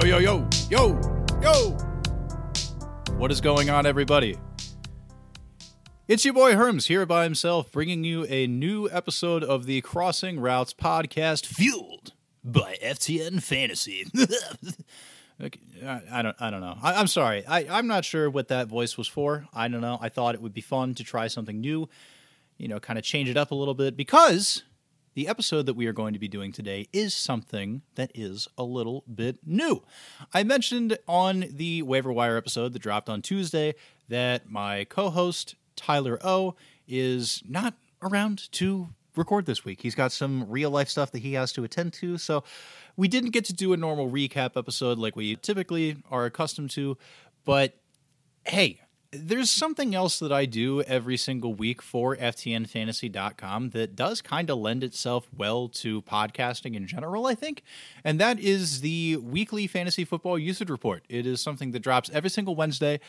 Yo! What is going on, everybody? It's your boy Herms here by himself, bringing you a new episode of the Crossing Routes podcast, fueled by FTN Fantasy. I don't know. I'm sorry. I'm not sure what that voice was for. I don't know. I thought it would be fun to try something new, kind of change it up a little bit, because the episode that we are going to be doing today is something that is a little bit new. I mentioned on the waiver wire episode that dropped on Tuesday that my co-host, Tyler O, is not around to record this week. He's got some real life stuff that he has to attend to, so we didn't get to do a normal recap episode like we typically are accustomed to, but hey, there's something else that I do every single week for FTNFantasy.com that does kind of lend itself well to podcasting in general, I think, and that is the weekly fantasy football usage report. It is something that drops every single Wednesday.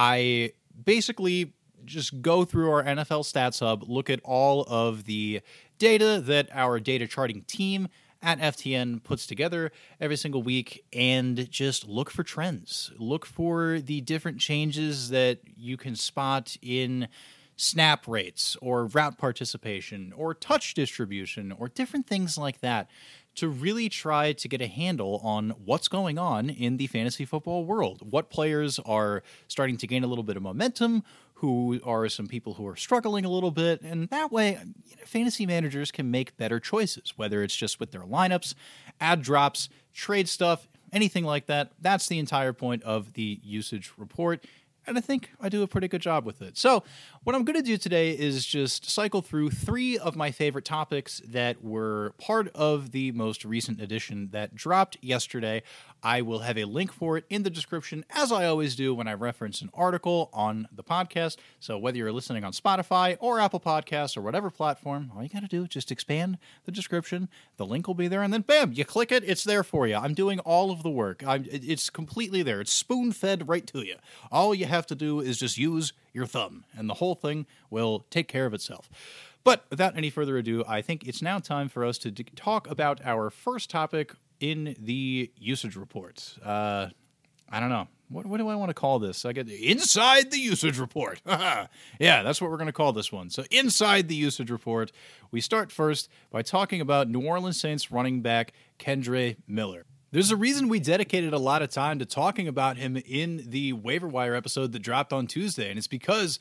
I basically just go through our NFL Stats Hub, look at all of the data that our data charting team at FTN puts together every single week, and just look for trends. Look for the different changes that you can spot in snap rates or route participation or touch distribution or different things like that to really try to get a handle on what's going on in the fantasy football world. What players are starting to gain a little bit of momentum, who are some people who are struggling a little bit, and that way fantasy managers can make better choices, whether it's just with their lineups, ad drops, trade stuff, anything like that. That's the entire point of the usage report, and I think I do a pretty good job with it. So what I'm going to do today is just cycle through 3 of my favorite topics that were part of the most recent edition that dropped yesterday. I will have a link for it in the description, as I always do when I reference an article on the podcast. So whether you're listening on Spotify or Apple Podcasts or whatever platform, all you got to do is just expand the description. The link will be there, and then bam, you click it, it's there for you. I'm doing all of the work. It's completely there. It's spoon-fed right to you. All you have to do is just use your thumb, and the whole thing will take care of itself. But without any further ado, I think it's now time for us to talk about our first topic in the usage report. I don't know. What do I want to call this? I get inside the usage report. Yeah, that's what we're going to call this one. So inside the usage report, we start first by talking about New Orleans Saints running back Kendre Miller. There's a reason we dedicated a lot of time to talking about him in the waiver wire episode that dropped on Tuesday, and it's because,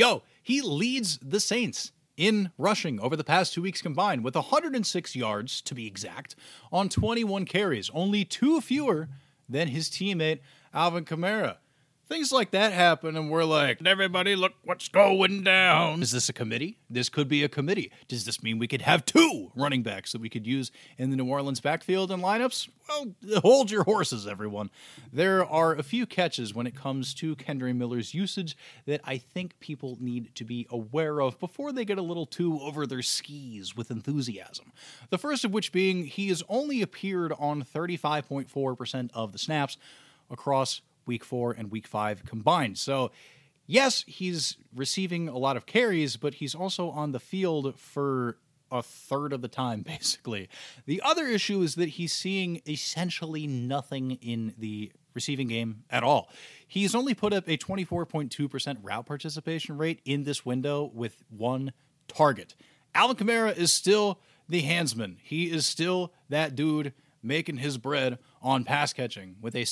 he leads the Saints in rushing over the past 2 weeks combined with 106 yards, to be exact, on 21 carries, only 2 fewer than his teammate Alvin Kamara. Things like that happen, and we're like, everybody, look what's going down. Is this a committee? This could be a committee. Does this mean we could have 2 running backs that we could use in the New Orleans backfield and lineups? Well, hold your horses, everyone. There are a few catches when it comes to Kendre Miller's usage that I think people need to be aware of before they get a little too over their skis with enthusiasm. The first of which being he has only appeared on 35.4% of the snaps across Week 4 and Week 5 combined. So, yes, he's receiving a lot of carries, but he's also on the field for a third of the time, basically. The other issue is that he's seeing essentially nothing in the receiving game at all. He's only put up a 24.2% route participation rate in this window with 1 target. Alvin Kamara is still the handsman. He is still that dude making his bread on pass catching with a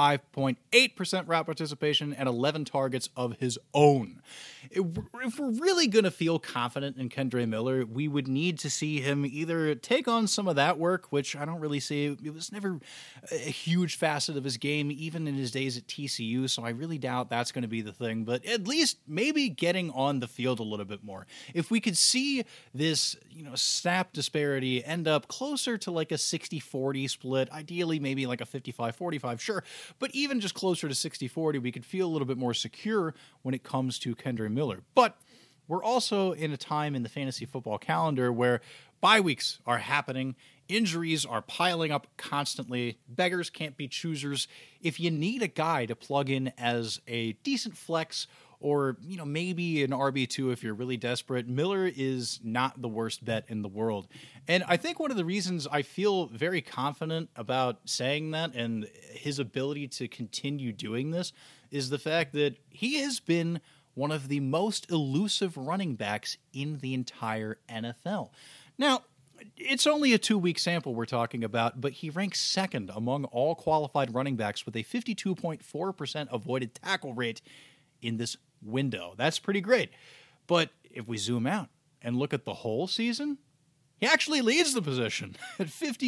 75.8% route participation and 11 targets of his own. If we're really going to feel confident in Kendre Miller, we would need to see him either take on some of that work, which I don't really see. It was never a huge facet of his game, even in his days at TCU, so I really doubt that's going to be the thing, but at least maybe getting on the field a little bit more. If we could see this, snap disparity end up closer to like a 60-40 split, ideally maybe like a 55-45, sure, but even just closer to 60-40, we could feel a little bit more secure when it comes to Kendre Miller. But we're also in a time in the fantasy football calendar where bye weeks are happening, injuries are piling up constantly, beggars can't be choosers. If you need a guy to plug in as a decent flex or, maybe an RB2 if you're really desperate, Miller is not the worst bet in the world. And I think one of the reasons I feel very confident about saying that and his ability to continue doing this is the fact that he has been one of the most elusive running backs in the entire NFL. Now, it's only a 2-week sample we're talking about, but he ranks second among all qualified running backs with a 52.4% avoided tackle rate in this window. That's pretty great. But if we zoom out and look at the whole season, he actually leads the position at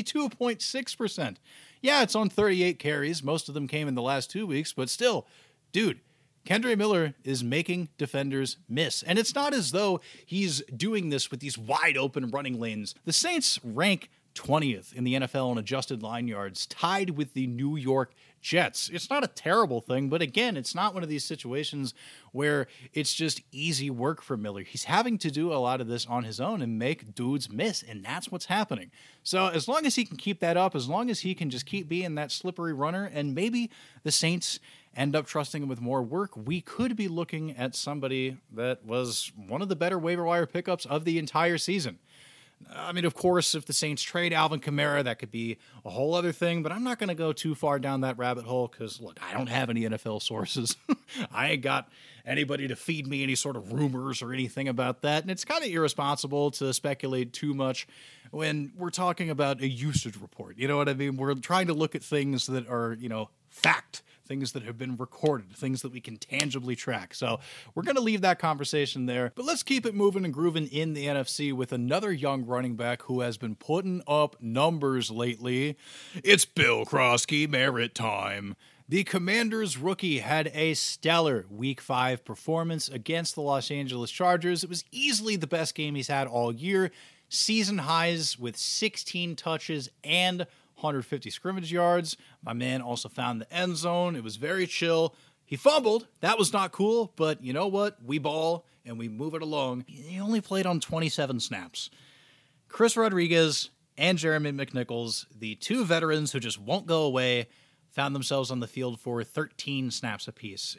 52.6%. Yeah, it's on 38 carries. Most of them came in the last 2 weeks, but still, dude, Kendre Miller is making defenders miss. And it's not as though he's doing this with these wide open running lanes. The Saints rank 20th in the NFL in adjusted line yards, tied with the New York Jets. It's not a terrible thing, but again, it's not one of these situations where it's just easy work for Miller. He's having to do a lot of this on his own and make dudes miss, and that's what's happening. So as long as he can keep that up, as long as he can just keep being that slippery runner, and maybe the Saints end up trusting him with more work, we could be looking at somebody that was one of the better waiver wire pickups of the entire season. I mean, of course, if the Saints trade Alvin Kamara, that could be a whole other thing, but I'm not going to go too far down that rabbit hole because, look, I don't have any NFL sources. I ain't got anybody to feed me any sort of rumors or anything about that, and it's kind of irresponsible to speculate too much when we're talking about a usage report. You know what I mean? We're trying to look at things that are, fact, things that have been recorded, things that we can tangibly track. So we're going to leave that conversation there, but let's keep it moving and grooving in the NFC with another young running back who has been putting up numbers lately. It's Bill Krosky Merritt time. The Commanders rookie had a stellar Week 5 performance against the Los Angeles Chargers. It was easily the best game he's had all year. Season highs with 16 touches and 150 scrimmage yards. My man also found the end zone. It was very chill. He fumbled. That was not cool, but you know what? We ball and we move it along. He only played on 27 snaps. Chris Rodriguez and Jeremy McNichols, the two veterans who just won't go away, found themselves on the field for 13 snaps apiece.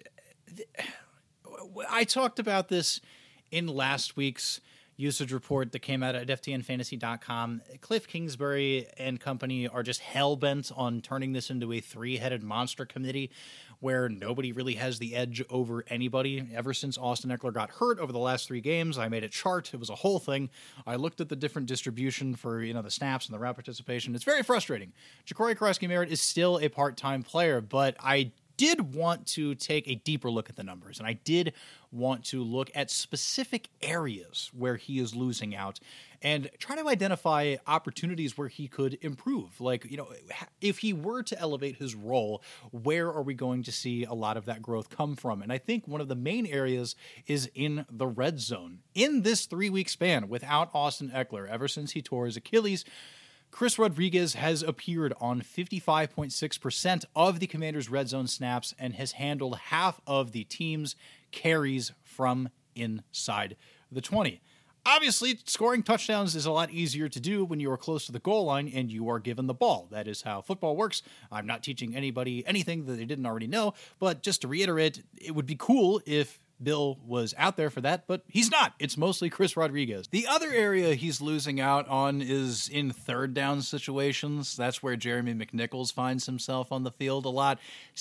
I talked about this in last week's usage report that came out at FTNFantasy.com. Cliff Kingsbury and company are just hell-bent on turning this into a three-headed monster committee where nobody really has the edge over anybody. Ever since Austin Eckler got hurt over the last 3 games, I made a chart. It was a whole thing. I looked at the different distribution for, the snaps and the route participation. It's very frustrating. Ja'Cory Krosky Merritt is still a part-time player, but I did want to take a deeper look at the numbers, and I did want to look at specific areas where he is losing out and try to identify opportunities where he could improve. Like, if he were to elevate his role, where are we going to see a lot of that growth come from? And I think one of the main areas is in the red zone. In this 3-week span without Austin Eckler, ever since he tore his Achilles, Chris Rodriguez has appeared on 55.6% of the Commanders' red zone snaps and has handled half of the team's carries from inside the 20. Obviously, scoring touchdowns is a lot easier to do when you are close to the goal line and you are given the ball. That is how football works. I'm not teaching anybody anything that they didn't already know, but just to reiterate, it would be cool if Bill was out there for that, but he's not. It's mostly Chris Rodriguez. The other area he's losing out on is in third down situations. That's where Jeremy McNichols finds himself on the field a lot.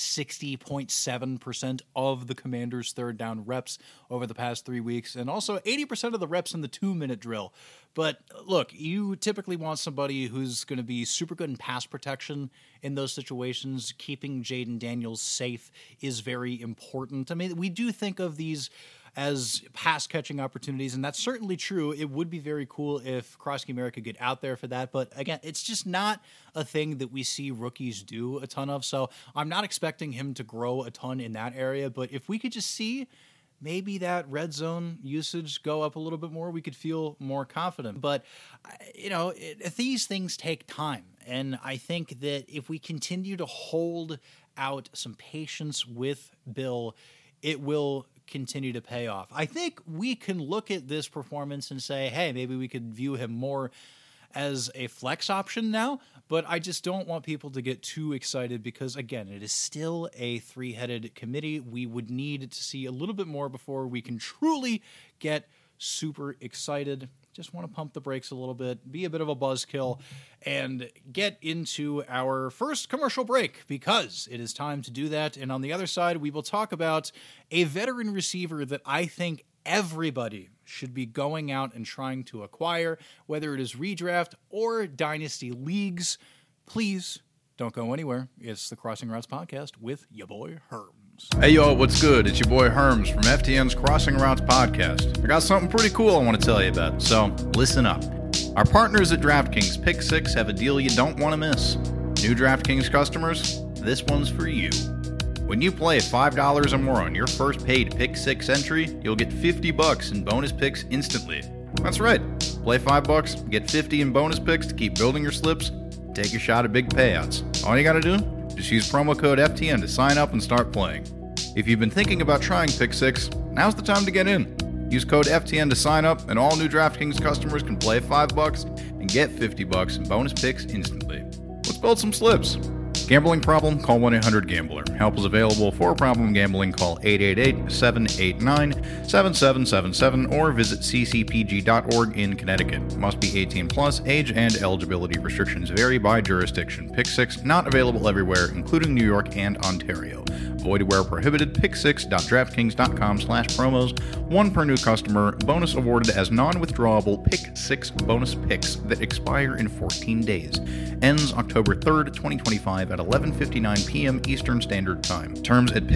60.7% of the Commanders' third down reps over the past 3 weeks, and also 80% of the reps in the 2-minute drill. But look, you typically want somebody who's going to be super good in pass protection in those situations. Keeping Jaden Daniels safe is very important. I mean, we do think of these as pass-catching opportunities, and that's certainly true. It would be very cool if Krosky Merritt could get out there for that, but again, it's just not a thing that we see rookies do a ton of, so I'm not expecting him to grow a ton in that area, but if we could just see maybe that red zone usage go up a little bit more, we could feel more confident. But, these things take time. And I think that if we continue to hold out some patience with Bill, it will continue to pay off. I think we can look at this performance and say, hey, maybe we could view him more as a flex option now, But I just don't want people to get too excited because, again, it is still a three-headed committee. We would need to see a little bit more before we can truly get super excited. Just want to pump the brakes a little bit, be a bit of a buzzkill, and get into our first commercial break because it is time to do that. And on the other side, we will talk about a veteran receiver that I think everybody should be going out and trying to acquire, whether it is redraft or dynasty leagues. Please don't go anywhere. It's the Crossing Routes Podcast with your boy Herms. Hey y'all, what's good? It's your boy Herms from FTN's Crossing Routes Podcast. I got something pretty cool I want to tell you about, so listen up. Our partners at DraftKings Pick 6 have a deal you don't want to miss. New DraftKings customers, this one's for you. When you play $5 or more on your first paid Pick 6 entry, you'll get $50 in bonus picks instantly. That's right. Play $5, get $50 in bonus picks to keep building your slips, take a shot at big payouts. All you gotta do? Just use promo code FTN to sign up and start playing. If you've been thinking about trying Pick 6, now's the time to get in. Use code FTN to sign up, and all new DraftKings customers can play $5 and get $50 in bonus picks instantly. Let's build some slips. Gambling problem? Call 1-800-GAMBLER. Help is available for problem gambling. Call 888-789-7777 or visit ccpg.org in Connecticut. Must be 18 plus. Age and eligibility restrictions vary by jurisdiction. Pick 6 not available everywhere, including New York and Ontario. Void where prohibited. Pick6.draftkings.com/promos. 1 per new customer. Bonus awarded as non-withdrawable Pick 6 bonus picks that expire in 14 days. Ends October 3rd, 2025 at 11:59 p.m. Eastern Standard Time. Terms at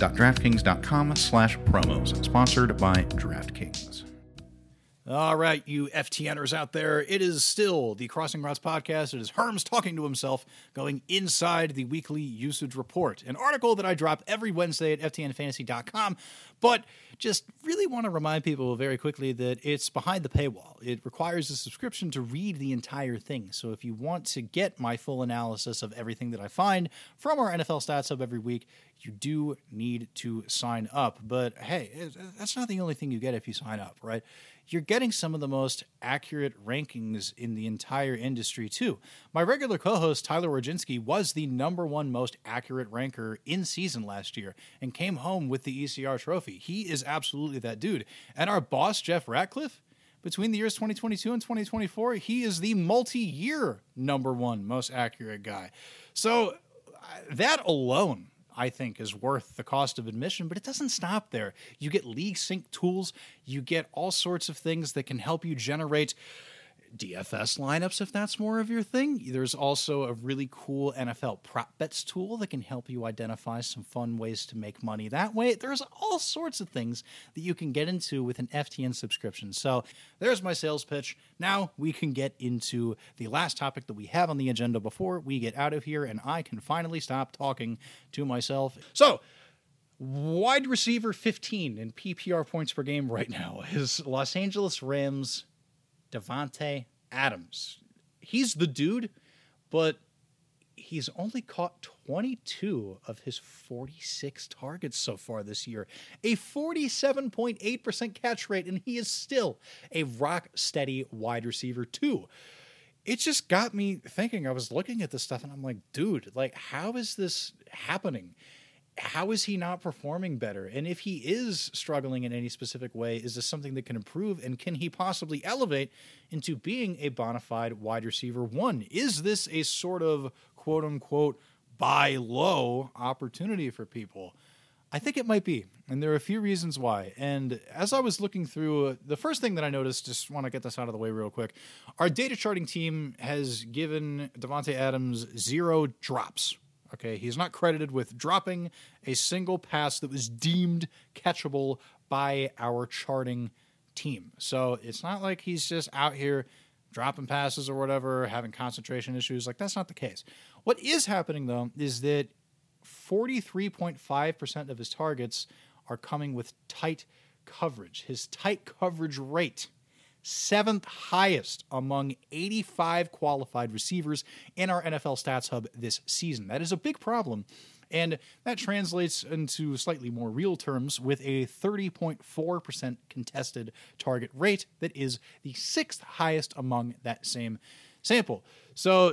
pick6.draftkings.com/promos. Sponsored by DraftKings. All right, you FTNers out there, it is still the Crossing Routes Podcast. It is Herms talking to himself, going inside the weekly usage report, an article that I drop every Wednesday at ftnfantasy.com, but just really want to remind people very quickly that it's behind the paywall. It requires a subscription to read the entire thing, so if you want to get my full analysis of everything that I find from our NFL Stats Hub every week, you do need to sign up. But hey, that's not the only thing you get if you sign up, right? You're getting some of the most accurate rankings in the entire industry, too. My regular co-host, Tyler Wojcinski, was the #1 most accurate ranker in season last year and came home with the ECR trophy. He is absolutely that dude. And our boss, Jeff Ratcliffe, between the years 2022 and 2024, he is the multi-year #1 most accurate guy. So that alone, I think, is worth the cost of admission, but it doesn't stop there. You get league sync tools, you get all sorts of things that can help you generate DFS lineups if that's more of your thing. There's also a really cool NFL prop bets tool that can help you identify some fun ways to make money that way. There's all sorts of things that you can get into with an FTN subscription. So there's my sales pitch. Now we can get into the last topic that we have on the agenda before we get out of here, and I can finally stop talking to myself. So wide receiver 15 in PPR points per game right now is Los Angeles Rams' Davante Adams. He's the dude, but he's only caught 22 of his 46 targets so far this year, a 47.8% catch rate, and he is still a rock-steady wide receiver too. It just got me thinking. I was looking at this stuff, and I'm like, dude, like, how is this happening? How is he not performing better? And if he is struggling in any specific way, is this something that can improve? And can he possibly elevate into being a bona fide wide receiver 1? Is this a sort of quote unquote buy low opportunity for people? I think it might be. And there are a few reasons why. And as I was looking through, the first thing that I noticed, just want to get this out of the way real quick. Our data charting team has given Davante Adams 0 drops. Okay, he's not credited with dropping a single pass that was deemed catchable by our charting team. So it's not like he's just out here dropping passes or whatever, having concentration issues. Like, that's not the case. What is happening, though, is that 43.5% of his targets are coming with tight coverage. His tight coverage rate, 7th highest among 85 qualified receivers in our NFL Stats Hub this season. That is a big problem, and that translates into slightly more real terms with a 30.4% contested target rate that is the 6th highest among that same sample. So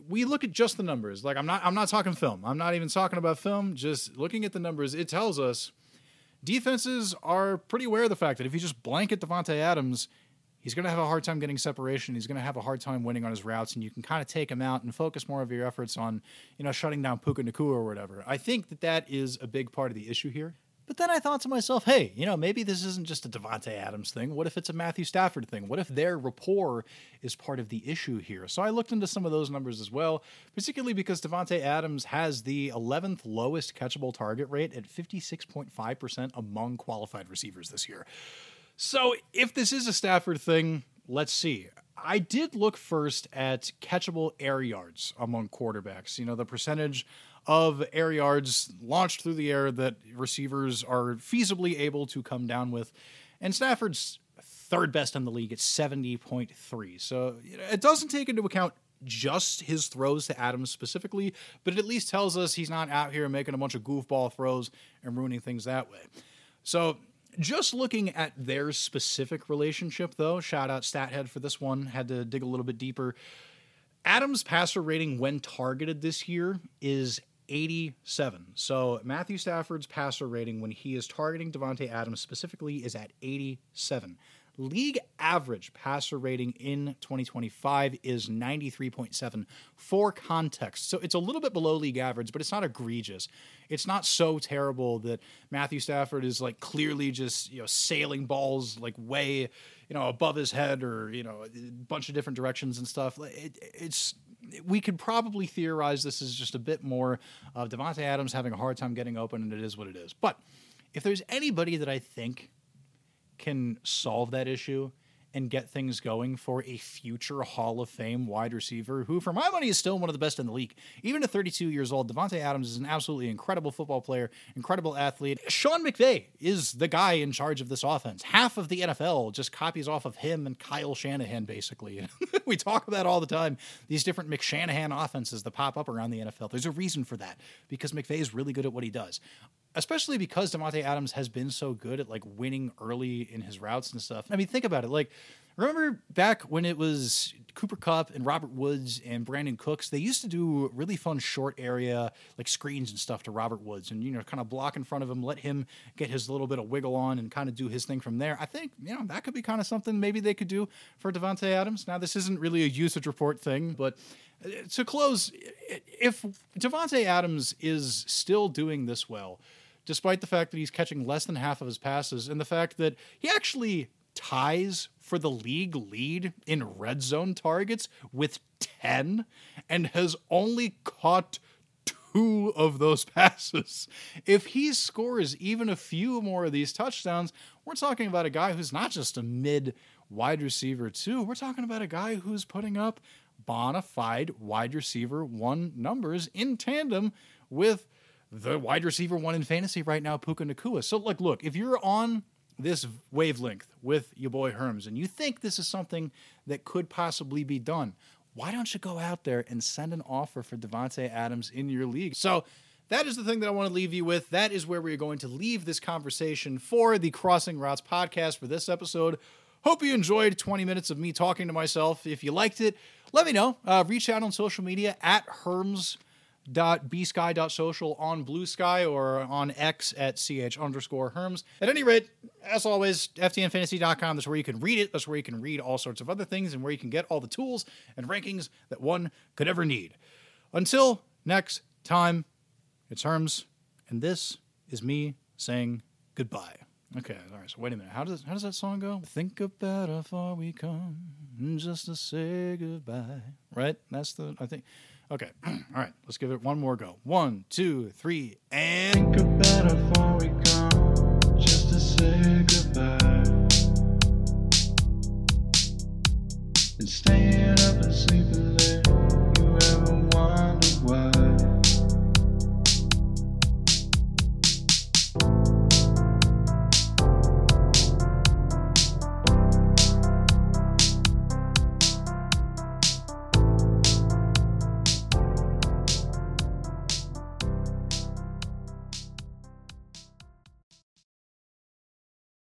we look at just the numbers, like I'm not talking film. I'm not even talking about film. Just looking at the numbers, it tells us defenses are pretty aware of the fact that if you just blanket Davante Adams, he's going to have a hard time getting separation. He's going to have a hard time winning on his routes, and you can kind of take him out and focus more of your efforts on, shutting down Puka Nacua or whatever. I think that is a big part of the issue here. But then I thought to myself, hey, maybe this isn't just a Davante Adams thing. What if it's a Matthew Stafford thing? What if their rapport is part of the issue here? So I looked into some of those numbers as well, particularly because Davante Adams has the 11th lowest catchable target rate at 56.5% among qualified receivers this year. So if this is a Stafford thing, let's see. I did look first at catchable air yards among quarterbacks, the percentage of air yards launched through the air that receivers are feasibly able to come down with. And Stafford's third best in the league at 70.3. So it doesn't take into account just his throws to Adams specifically, but it at least tells us he's not out here making a bunch of goofball throws and ruining things that way. So just looking at their specific relationship, though, shout out StatHead for this one, had to dig a little bit deeper. Adams' passer rating when targeted this year is 87. So Matthew Stafford's passer rating when he is targeting Davante Adams specifically is at 87. League average passer rating in 2025 is 93.7 for context. So it's a little bit below league average, but it's not egregious. It's not so terrible that Matthew Stafford is like clearly just, sailing balls like way, above his head or, a bunch of different directions and stuff. We could probably theorize this is just a bit more of Davante Adams having a hard time getting open, and it is what it is. But if there's anybody that I think can solve that issue and get things going for a future Hall of Fame wide receiver who, for my money, is still one of the best in the league. Even at 32 years old, Davante Adams is an absolutely incredible football player, incredible athlete. Sean McVay is the guy in charge of this offense. Half of the NFL just copies off of him and Kyle Shanahan, basically. We talk about all the time these different McShanahan offenses that pop up around the NFL. There's a reason for that, because McVay is really good at what he does. Especially because Davante Adams has been so good at winning early in his routes and stuff. I mean, think about it. Remember back when it was Cooper Kupp and Robert Woods and Brandon Cooks? They used to do really fun short area screens and stuff to Robert Woods and kind of block in front of him, let him get his little bit of wiggle on and kind of do his thing from there. I think that could be kind of something maybe they could do for Davante Adams. Now, this isn't really a usage report thing, but to close, if Davante Adams is still doing this well, despite the fact that he's catching less than half of his passes and the fact that he actually ties for the league lead in red zone targets with 10 and has only caught 2 of those passes. If he scores even a few more of these touchdowns, we're talking about a guy who's not just a mid wide receiver 2. We're talking about a guy who's putting up bona fide wide receiver 1 numbers in tandem with the wide receiver 1 in fantasy right now, Puka Nacua. So, look, if you're on this wavelength with your boy Herms and you think this is something that could possibly be done, why don't you go out there and send an offer for Davante Adams in your league? So that is the thing that I want to leave you with. That is where we're going to leave this conversation for the Crossing Routes podcast for this episode. Hope you enjoyed 20 minutes of me talking to myself. If you liked it, let me know. Reach out on social media at Herms.bsky.social on Blue Sky or on X at ch_Herms. At any rate, as always, FTNFantasy.com. That's where you can read it. That's where you can read all sorts of other things and where you can get all the tools and rankings that one could ever need. Until next time, it's Herms, and this is me saying goodbye. Okay, all right, so wait a minute. How does that song go? Think about how far we come just to say goodbye. Right? That's I think. Okay, all right, let's give it one more go. 1, 2, 3, and goodbye.